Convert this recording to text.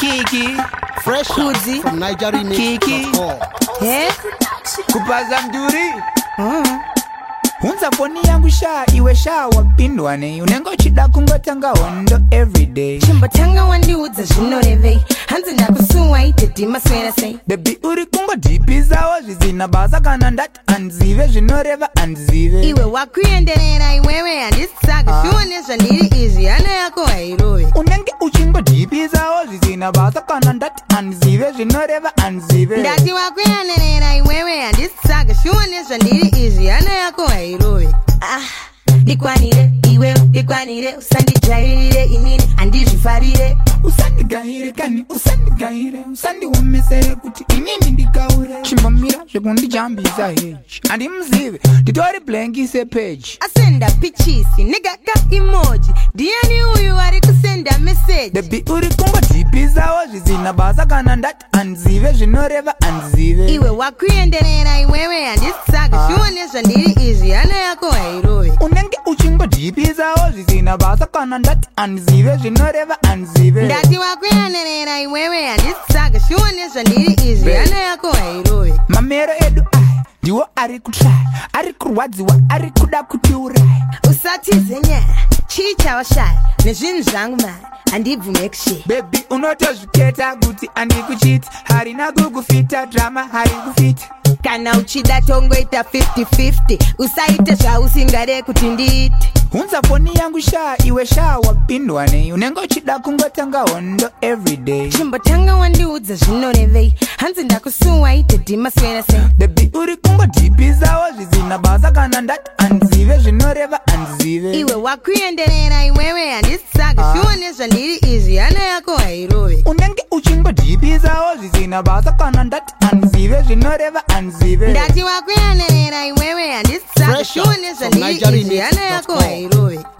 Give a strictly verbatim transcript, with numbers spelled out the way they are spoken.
Kiki Fresh Kudzi from Nigeria Kiki Eh? Kupaza mduri mm. Unza foni yangu sha iwe sha wapindwa ne unengo chida kungotanga hondo everyday Chimbo tanga wandi udza zvinorevei hanzi ndakusuwa ite dima swera sei Baby uri kungo dipizawo zvizina basa kana ndati anzive zvinoreva anzive Iwe wakuenderera iwewe handisaka Shuone zvandiri izvi hana yako hairove Unenge uchingo dipizawo zvizina basa kana ndati anzive zvinoreva anzive Ndati wakuenderera iwewe handisaka Shuone zvandiri izvi hana yako hairove Ah Dikwanire, iwe, dikwanire, usandijairire, inini, andizvifarire Usandigahire kani, usandigahire, usandiwomesere kuti inini ndikaure Chimbamira, zvekundijambiza heji Andi mzive, nditori blanki se page Asenda pichisi, negaka emoji Diani uyu wari kusenda message Baby uri kungo dipizawo zvizina basa kana ndati anzive zvinoreva anzive Iwe wakuenderera iwewe handisaka Shuone zvandiri izvi hana yako hairove Unenge uchingo dipizawo zvizina basa kana ndati anzive zvinoreva anzive Ndati wakuenderera iwewe handisaka Shuone zvandiri izvi hana yako hairove Mamero edu aya ndiwo ari kutry ari kurwadziwa ari kuda kutiurai Usatize nyaya chii chawashaya nezvinhu zvangu mari handibvume kushaya Baby unotozviketa kuti andikuchiti harina kukufita drama hari kufita Kana uchida tongoita fifty fifty Usaite zvausingade kuti ndiite Unza foni yangu sha iwe sha wapindwa ne unenge uchida kungotanga hondo everyday Chimbo tanga wandiudza zvinorevei hanzi ndakusuwa ite dima swera sei Baby uri kungo dipizawo zvizina basa kana ndati anzive zvinoreva anzive Iwe wakuenderera iwewe handisaka Shuone zvandiri izvi hana yako hairove Unenge uchingo dipizawo zvizina basa kana ndati anzive zvinoreva anzive Ndati wakuenderera iwewe handisaka Fresh Shuone from zvandiri izvi hana yako Nigeria hairove